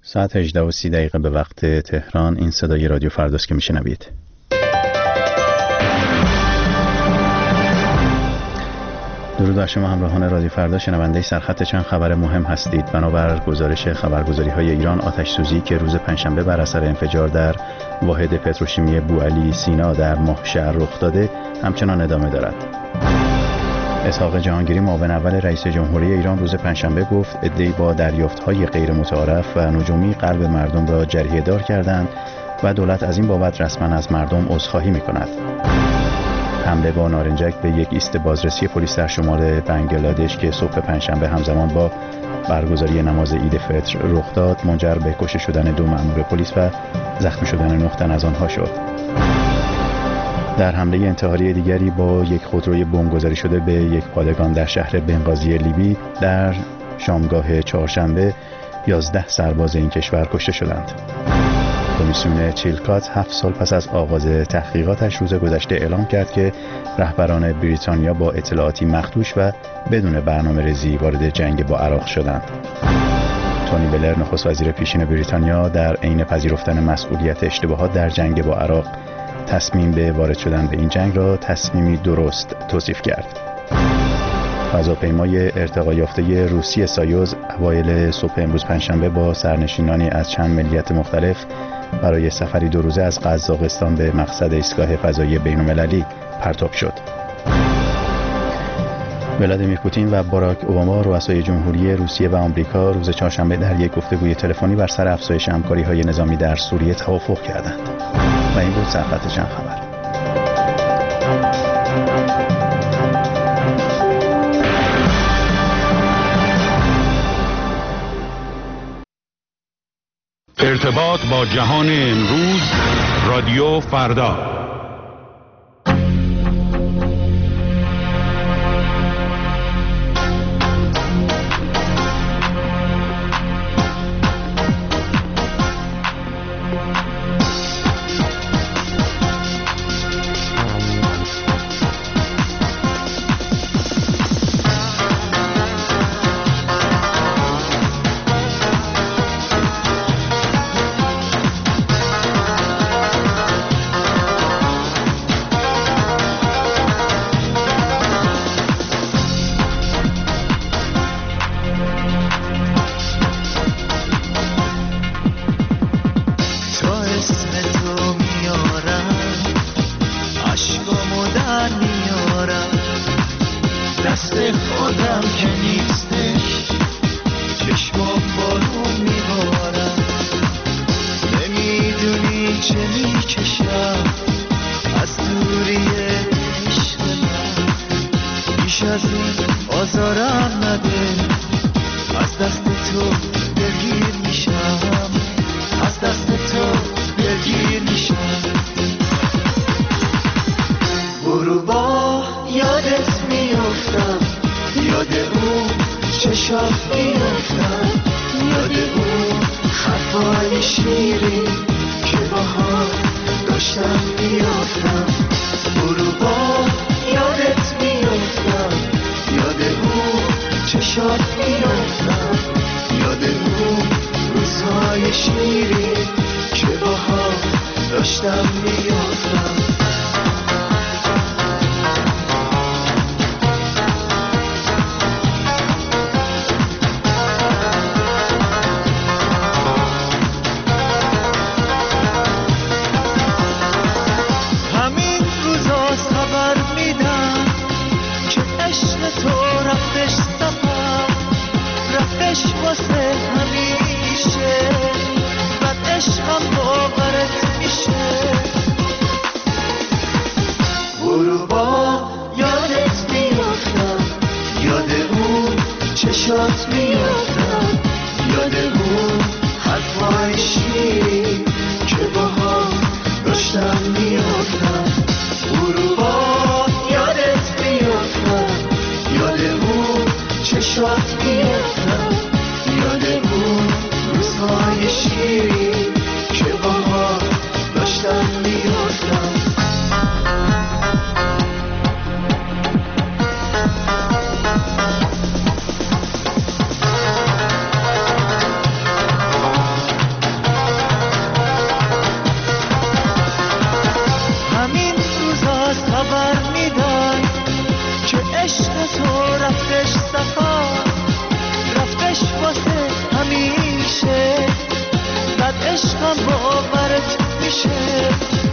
ساعت 18:30 به وقت تهران. این صدای رادیو فرداست که میشنوید. درود بر شما همراهان رادیو فردا، شنونده سرخط چند خبر مهم هستید. بنابر گزارش خبرگزاری‌های ایران، آتش سوزی که روز پنجشنبه بر اثر انفجار در واحد پتروشیمی بوعلی سینا در ماهشهر رخ داده همچنان ادامه دارد. اسحاق جهانگیری، معاون اول رئیس جمهوری ایران، روز پنجشنبه گفت عده‌ای با دریافت‌های غیر متعارف و نجومی قلب مردم را جریحه دار کردند و دولت از این بابت رسما از مردم عذرخواهی می‌کند. حمله با نارنجک به یک ایست بازرسی پلیس در شمال بنگلادش که صبح پنجشنبه همزمان با برگزاری نماز عید فطر رخ داد، منجر به کشته شدن 2 مأمور پلیس و زخمی شدن 9 تن از آنها شد. در حمله انتحاری دیگری با یک خودروی بمبگذاری شده به یک پادگان در شهر بنغازی لیبی در شامگاه چهارشنبه 11 سرباز این کشور کشته شدند. کمیسیون چیلکات 7 سال پس از آغاز تحقیقاتش روز گذشته اعلام کرد که رهبران بریتانیا با اطلاعاتی مخدوش و بدون برنامه‌ریزی وارد جنگ با عراق شدند. تونی بلر، نخست وزیر پیشین بریتانیا، در عین پذیرفتن مسئولیت اشتباهات در جنگ با عراق تصمیم به وارد شدن به این جنگ را تصمیمی درست توصیف کرد. فضاپیمای ارتقا یافته روسی سایوز اوایل صبح امروز پنجشنبه با سرنشینانی از چند ملیت مختلف برای سفری 2 روزه از قزاقستان به مقصد ایستگاه فضایی بین‌المللی پرتاب شد. ولادیمیر پوتین و باراک اوباما، رؤسای جمهوری روسیه و آمریکا، روز چهارشنبه در یک گفتگوی تلفنی بر سر افزایش همکاری‌های نظامی در سوریه توافق کردند. و این بود سرخط چند خبر. ارتباط با جهان امروز، رادیو فردا. عشقم باورت میشه.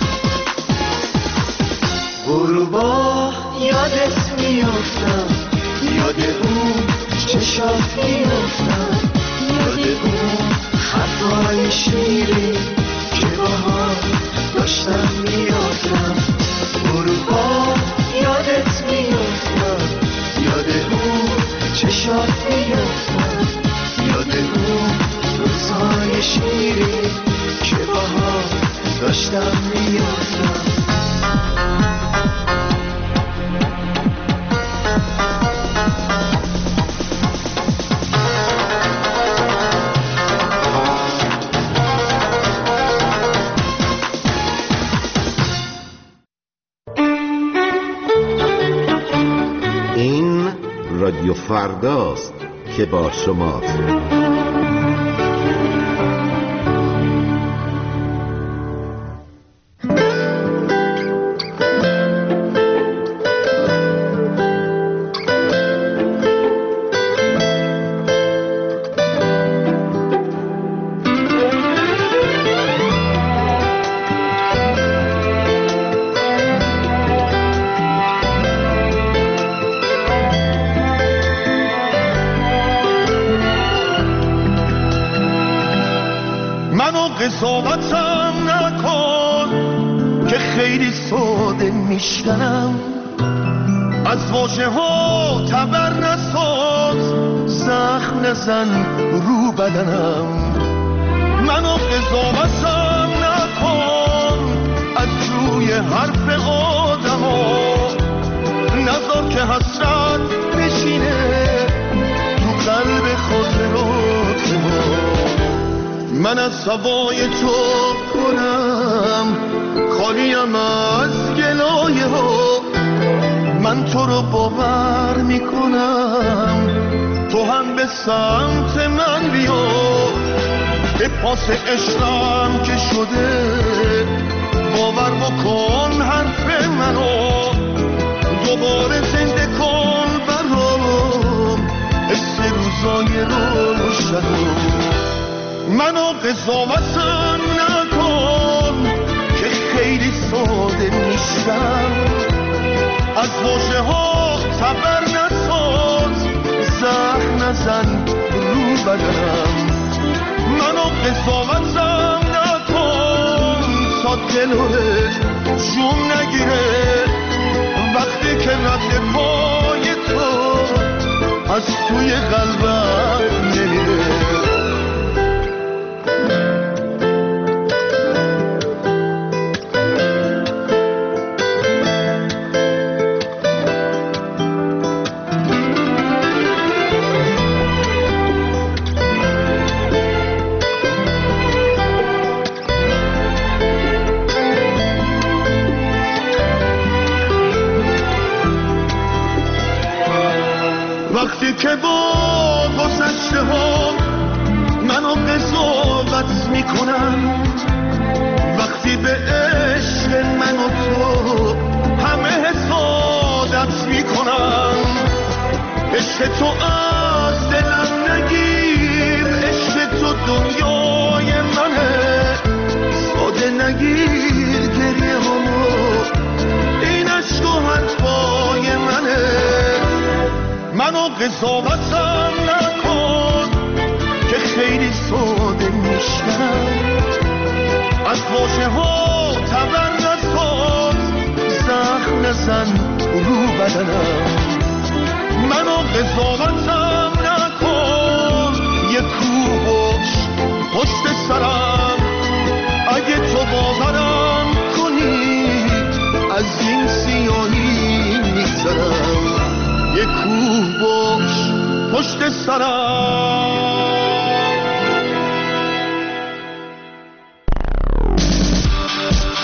غروبا یادت میافتم، یاد اون چشات میافتم، یاد اون حرفای شیرین که باها داشتم میافتم. غروبا یادت میافتم، یاد اون چشات میافتم، یاد اون روزهای شیرین که باها داشتم میافتم. رادیو فرداست که با شماست. قضاوتم نکن که خیلی ساده میشکنم، از واژه ها تبر نساز، زخم نزن رو بدنم. منو قضاوتم نکن از روی حرف آدم ها، نذار که حسرت بشینه تو قلب خاطرات ما. من از هوای تو کنم خالیم از گلایه ها، من تو رو باور میکنم، تو هم به سمت من بیا. به پاس عشقم که شده باور بکن حرف منو، دوباره زنده کن برام حس روزای روشنو. منو قضاوتم نکن که خیلی ساده نیستم، از واژه ها تبر نساز، زخم نزن رو بدنم. منو قضاوتم نکن تا دلوه جون نگیره وقتی که رد پای تو از توی قلبم نمیره. وقتی که با گذشته ها منو قضاوت میکنن، وقتی به عشق من و تو همه حسادت میکنن، عشق تو از دلم نگیر، عشق تو دنیای منه، ساده نگیر گریه همو، این عشق و حرفای منه. منو قضاوتم نکن که خیلی ساده میشکنم، از واژه ها تبر نساز، زخم نزن رو بدنم. منو قضاوتم نکن یه کوه باش پشت سرم، اگه تو باورم کنی از این سیاهی میگذرم. یه کوه باش پشت سرم.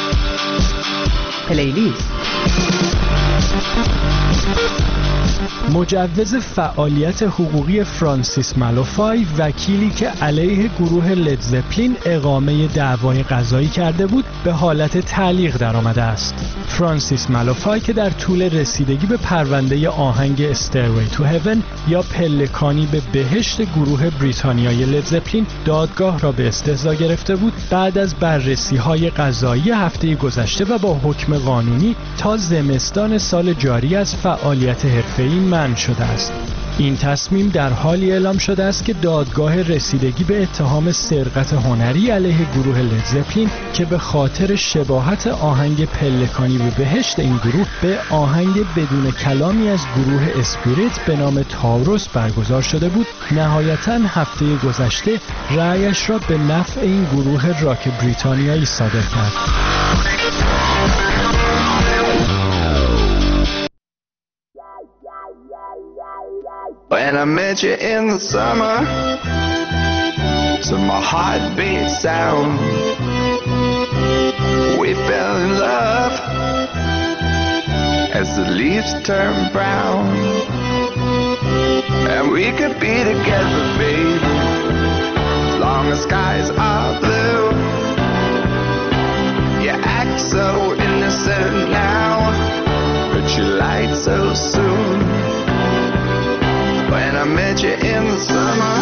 پلیلیست مجوز فعالیت حقوقی فرانسیس مالوفای، وکیلی که علیه گروه لدزپلین اقامه دعوای قضایی کرده بود، به حالت تعلیق درآمده است. فرانسیس مالوفای که در طول رسیدگی به پرونده آهنگ استیروی تو هیون یا پلکانی به بهشت گروه بریتانیای لدزپلین دادگاه را به استحضا گرفته بود، بعد از بررسی‌های قضایی هفته گذشته و با حکم قانونی تا زمستان سال جاری از فعالیت حرفه‌ای منع شده است. این تصمیم در حالی اعلام شده است که دادگاه رسیدگی به اتهام سرقت هنری علیه گروه لدزپلین که به خاطر شباهت آهنگ پلکانی به بهشت این گروه به آهنگ بدون کلامی از گروه اسپریت به نام تاوروس برگزار شده بود، نهایتاً هفته گذشته رأیش را به نفع این گروه راک بریتانیایی صادر کرد. When I met you in the summer, so my heart beat sound. We fell in love as the leaves turn brown. And we could be together, baby, as long as skies are blue. You act so innocent now, but you lied so soon. When I met you in the summer,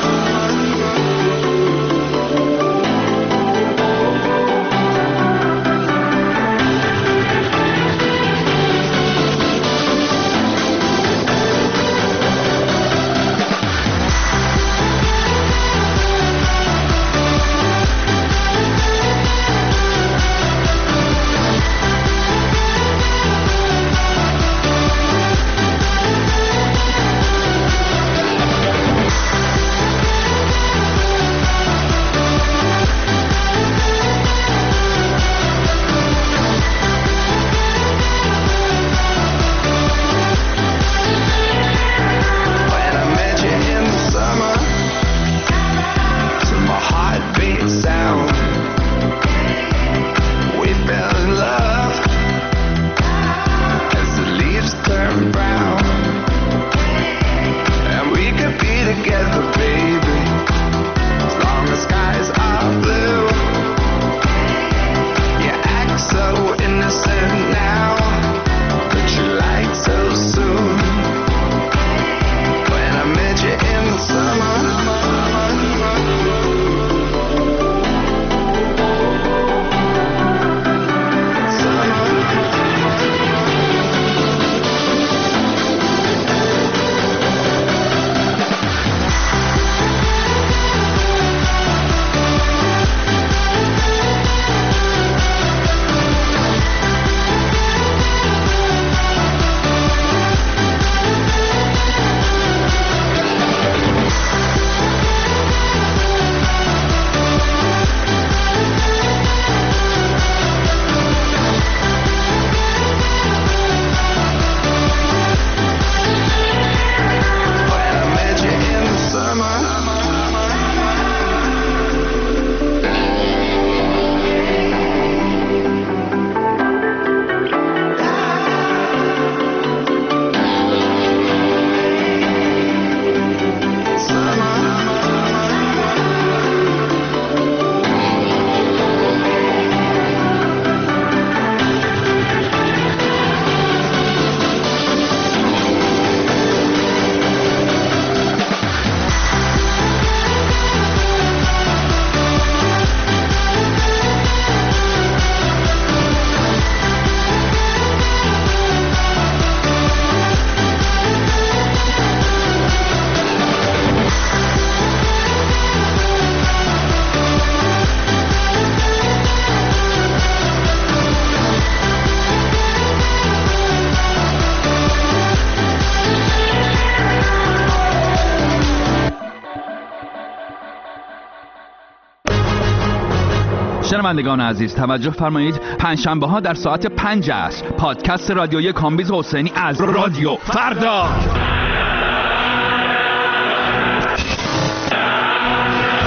شنوندگان عزیز توجه فرمایید، پنجشنبه ها در ساعت 5 عصر پادکست رادیویی کامبیز حسینی از رادیو فردا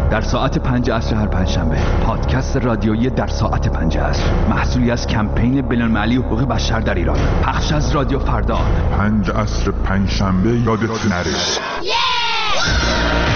در ساعت 5 عصر هر پنجشنبه. پادکست رادیویی در ساعت 5 عصر، محصولی از کمپین بین‌المللی حقوق بشر در ایران. پخش از رادیو فردا. 5 عصر پنجشنبه یادت نره.